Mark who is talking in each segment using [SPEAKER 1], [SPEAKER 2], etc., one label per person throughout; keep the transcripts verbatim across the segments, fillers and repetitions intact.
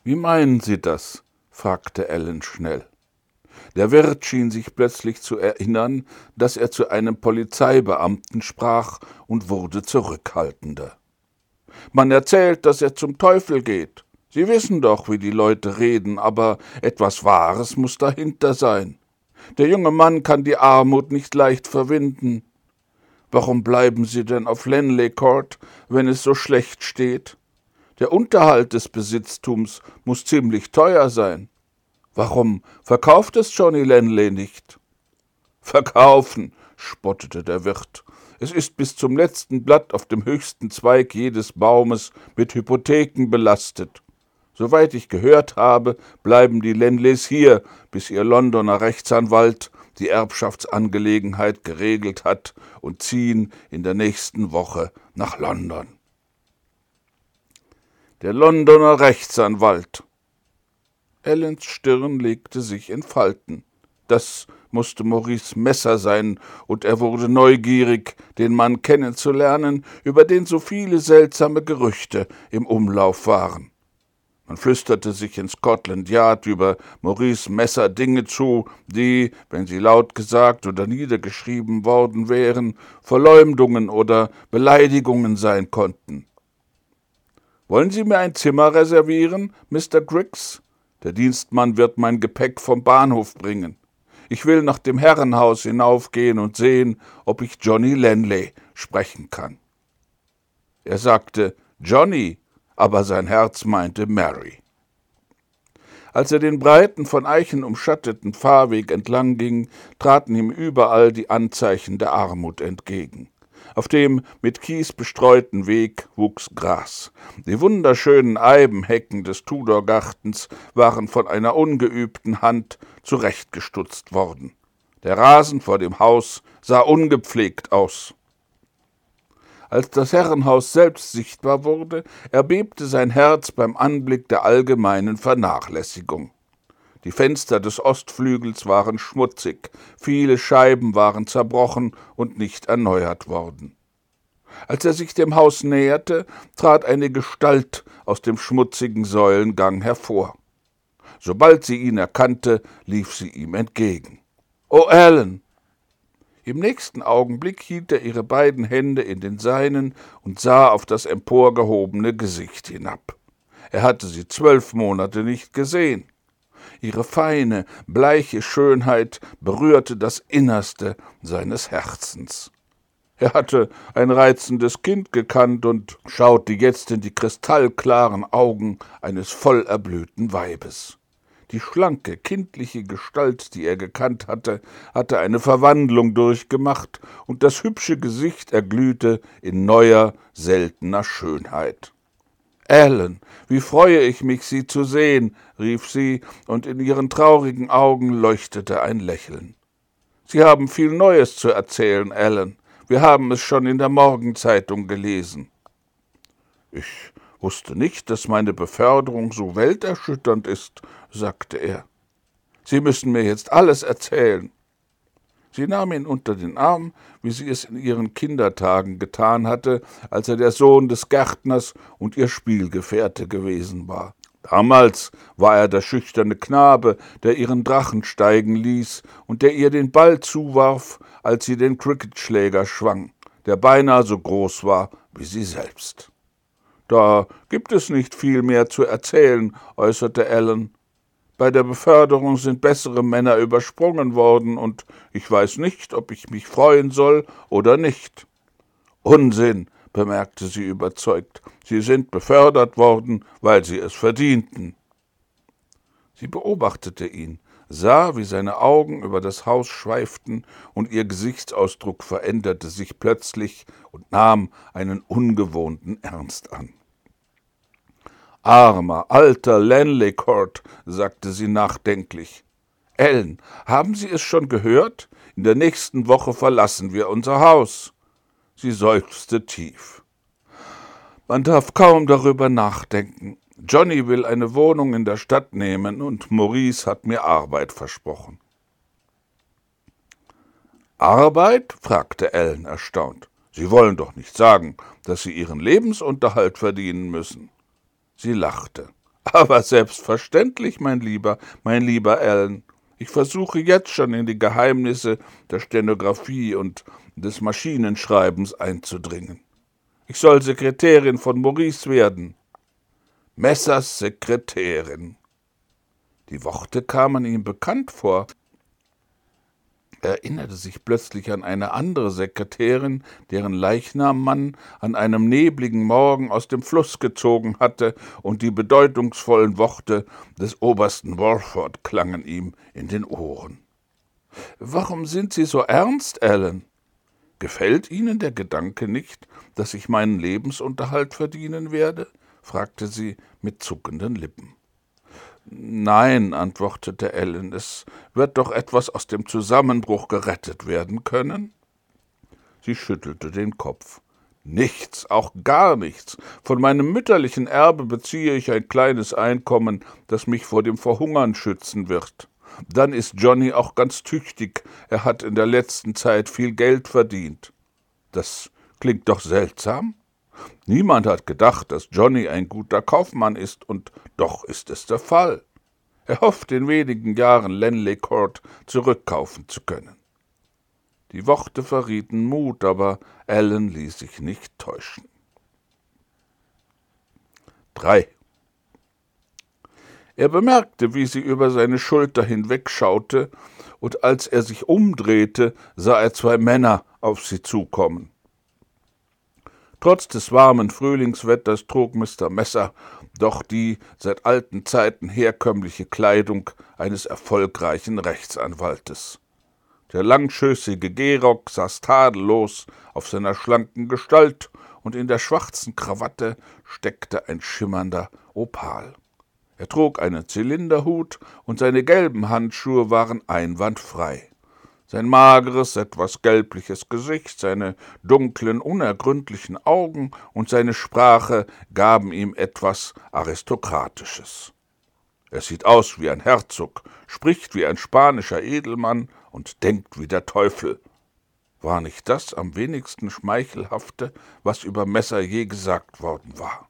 [SPEAKER 1] »Wie meinen Sie das?« fragte Ellen schnell. Der Wirt schien sich plötzlich zu erinnern, dass er zu einem Polizeibeamten sprach, und wurde zurückhaltender. »Man erzählt, dass er zum Teufel geht. Sie wissen doch, wie die Leute reden, aber etwas Wahres muß dahinter sein. Der junge Mann kann die Armut nicht leicht verwinden. Warum bleiben Sie denn auf Langley Court, wenn es so schlecht steht? Der Unterhalt des Besitztums muß ziemlich teuer sein. Warum verkauft es Johnny Langley nicht?« »Verkaufen«, spottete der Wirt. »Es ist bis zum letzten Blatt auf dem höchsten Zweig jedes Baumes mit Hypotheken belastet. Soweit ich gehört habe, bleiben die Lanleys hier, bis ihr Londoner Rechtsanwalt die Erbschaftsangelegenheit geregelt hat, und ziehen in der nächsten Woche nach London.« Der Londoner Rechtsanwalt. Ellens Stirn legte sich in Falten. Das musste Maurice Messer sein, und er wurde neugierig, den Mann kennenzulernen, über den so viele seltsame Gerüchte im Umlauf waren. Man flüsterte sich in Scotland Yard über Maurice Messer Dinge zu, die, wenn sie laut gesagt oder niedergeschrieben worden wären, Verleumdungen oder Beleidigungen sein konnten. »Wollen Sie mir ein Zimmer reservieren, Mister Griggs? Der Dienstmann wird mein Gepäck vom Bahnhof bringen. Ich will nach dem Herrenhaus hinaufgehen und sehen, ob ich Johnny Langley sprechen kann.« Er sagte »Johnny«, aber sein Herz meinte Mary. Als er den breiten, von Eichen umschatteten Fahrweg entlang ging, traten ihm überall die Anzeichen der Armut entgegen. Auf dem mit Kies bestreuten Weg wuchs Gras. Die wunderschönen Eibenhecken des Tudorgartens waren von einer ungeübten Hand zurechtgestutzt worden. Der Rasen vor dem Haus sah ungepflegt aus. Als das Herrenhaus selbst sichtbar wurde, erbebte sein Herz beim Anblick der allgemeinen Vernachlässigung. Die Fenster des Ostflügels waren schmutzig, viele Scheiben waren zerbrochen und nicht erneuert worden. Als er sich dem Haus näherte, trat eine Gestalt aus dem schmutzigen Säulengang hervor. Sobald sie ihn erkannte, lief sie ihm entgegen. »Oh, Ellen!« Im nächsten Augenblick hielt er ihre beiden Hände in den seinen und sah auf das emporgehobene Gesicht hinab. Er hatte sie zwölf Monate nicht gesehen. Ihre feine, bleiche Schönheit berührte das Innerste seines Herzens. Er hatte ein reizendes Kind gekannt und schaute jetzt in die kristallklaren Augen eines voll erblühten Weibes. Die schlanke, kindliche Gestalt, die er gekannt hatte, hatte eine Verwandlung durchgemacht, und das hübsche Gesicht erglühte in neuer, seltener Schönheit. »Ellen, wie freue ich mich, Sie zu sehen«, rief sie, und in ihren traurigen Augen leuchtete ein Lächeln. »Sie haben viel Neues zu erzählen, Ellen. Wir haben es schon in der Morgenzeitung gelesen.« »Ich wusste nicht, dass meine Beförderung so welterschütternd ist«, sagte er. »Sie müssen mir jetzt alles erzählen.« Sie nahm ihn unter den Arm, wie sie es in ihren Kindertagen getan hatte, als er der Sohn des Gärtners und ihr Spielgefährte gewesen war. Damals war er der schüchterne Knabe, der ihren Drachen steigen ließ und der ihr den Ball zuwarf, als sie den Cricketschläger schwang, der beinahe so groß war wie sie selbst. »Da gibt es nicht viel mehr zu erzählen«, äußerte Ellen. »Bei der Beförderung sind bessere Männer übersprungen worden, und ich weiß nicht, ob ich mich freuen soll oder nicht.« »Unsinn«, bemerkte sie überzeugt. »Sie sind befördert worden, weil Sie es verdienten.« Sie beobachtete ihn, sah, wie seine Augen über das Haus schweiften, und ihr Gesichtsausdruck veränderte sich plötzlich und nahm einen ungewohnten Ernst an. »Armer, alter Langley Court«, sagte sie nachdenklich. »Ellen, haben Sie es schon gehört? In der nächsten Woche verlassen wir unser Haus.« Sie seufzte tief. »Man darf kaum darüber nachdenken. Johnny will eine Wohnung in der Stadt nehmen, und Maurice hat mir Arbeit versprochen.« »Arbeit?« fragte Ellen erstaunt. »Sie wollen doch nicht sagen, dass Sie Ihren Lebensunterhalt verdienen müssen.« Sie lachte. »Aber selbstverständlich, mein Lieber, mein lieber Alan. Ich versuche jetzt schon in die Geheimnisse der Stenographie und des Maschinenschreibens einzudringen. Ich soll Sekretärin von Maurice werden.« Messers Sekretärin. Die Worte kamen ihm bekannt vor. Er erinnerte sich plötzlich an eine andere Sekretärin, deren Leichnam man an einem nebligen Morgen aus dem Fluss gezogen hatte, und die bedeutungsvollen Worte des Obersten Walford klangen ihm in den Ohren. »Warum sind Sie so ernst, Alan? Gefällt Ihnen der Gedanke nicht, dass ich meinen Lebensunterhalt verdienen werde?« fragte sie mit zuckenden Lippen. »Nein«, antwortete Alan, »es wird doch etwas aus dem Zusammenbruch gerettet werden können?« Sie schüttelte den Kopf. »Nichts, auch gar nichts. Von meinem mütterlichen Erbe beziehe ich ein kleines Einkommen, das mich vor dem Verhungern schützen wird. Dann ist Johnny auch ganz tüchtig, er hat in der letzten Zeit viel Geld verdient.« »Das klingt doch seltsam. Niemand hat gedacht, dass Johnny ein guter Kaufmann ist, und doch ist es der Fall. Er hofft, in wenigen Jahren Langley Court zurückkaufen zu können.« Die Worte verrieten Mut, aber Alan ließ sich nicht täuschen. drei. Er bemerkte, wie sie über seine Schulter hinwegschaute, und als er sich umdrehte, sah er zwei Männer auf sie zukommen. Trotz des warmen Frühlingswetters trug Mister Messer doch die seit alten Zeiten herkömmliche Kleidung eines erfolgreichen Rechtsanwaltes. Der langschößige Gehrock saß tadellos auf seiner schlanken Gestalt, und in der schwarzen Krawatte steckte ein schimmernder Opal. Er trug einen Zylinderhut, und seine gelben Handschuhe waren einwandfrei. Sein mageres, etwas gelbliches Gesicht, seine dunklen, unergründlichen Augen und seine Sprache gaben ihm etwas Aristokratisches. Er sieht aus wie ein Herzog, spricht wie ein spanischer Edelmann und denkt wie der Teufel. War nicht das am wenigsten Schmeichelhafte, was über Messer je gesagt worden war?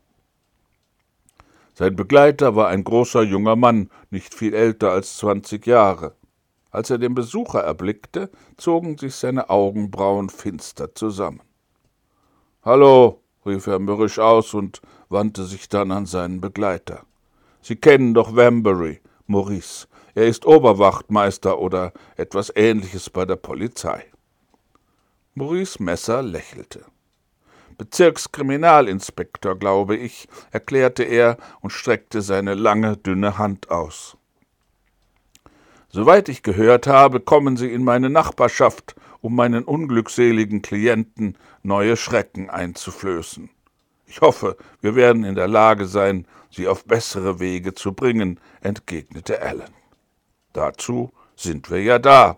[SPEAKER 1] Sein Begleiter war ein großer junger Mann, nicht viel älter als zwanzig Jahre. Als er den Besucher erblickte, zogen sich seine Augenbrauen finster zusammen. »Hallo«, rief er mürrisch aus und wandte sich dann an seinen Begleiter. »Sie kennen doch Wambury, Maurice. Er ist Oberwachtmeister oder etwas Ähnliches bei der Polizei.« Maurice Messer lächelte. »Bezirkskriminalinspektor, glaube ich«, erklärte er und streckte seine lange, dünne Hand aus. »Soweit ich gehört habe, kommen Sie in meine Nachbarschaft, um meinen unglückseligen Klienten neue Schrecken einzuflößen. Ich hoffe, wir werden in der Lage sein, Sie auf bessere Wege zu bringen«, entgegnete Alan. »Dazu sind wir ja da.«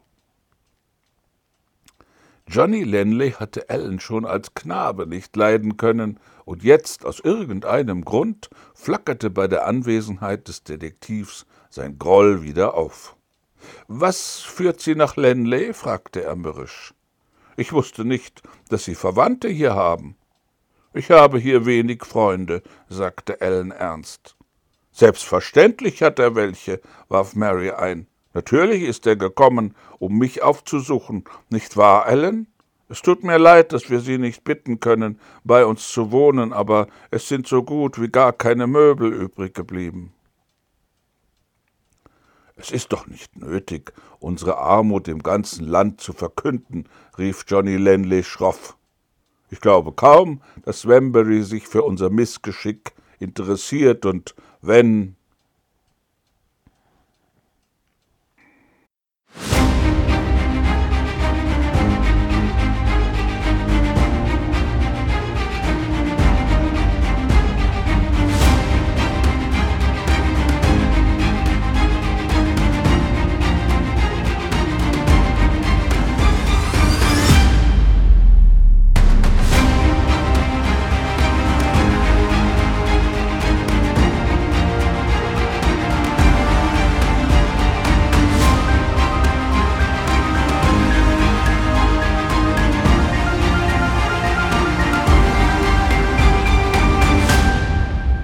[SPEAKER 1] Johnny Langley hatte Alan schon als Knabe nicht leiden können, und jetzt, aus irgendeinem Grund, flackerte bei der Anwesenheit des Detektivs sein Groll wieder auf. »Was führt Sie nach Langley?« fragte er mürrisch. »Ich wusste nicht, dass Sie Verwandte hier haben.« »Ich habe hier wenig Freunde«, sagte Alan ernst. »Selbstverständlich hat er welche«, warf Mary ein. »Natürlich ist er gekommen, um mich aufzusuchen, nicht wahr, Alan? Es tut mir leid, dass wir Sie nicht bitten können, bei uns zu wohnen, aber es sind so gut wie gar keine Möbel übrig geblieben.« »Es ist doch nicht nötig, unsere Armut im ganzen Land zu verkünden«, rief Johnny Langley schroff. »Ich glaube kaum, dass Wambury sich für unser Missgeschick interessiert, und wenn,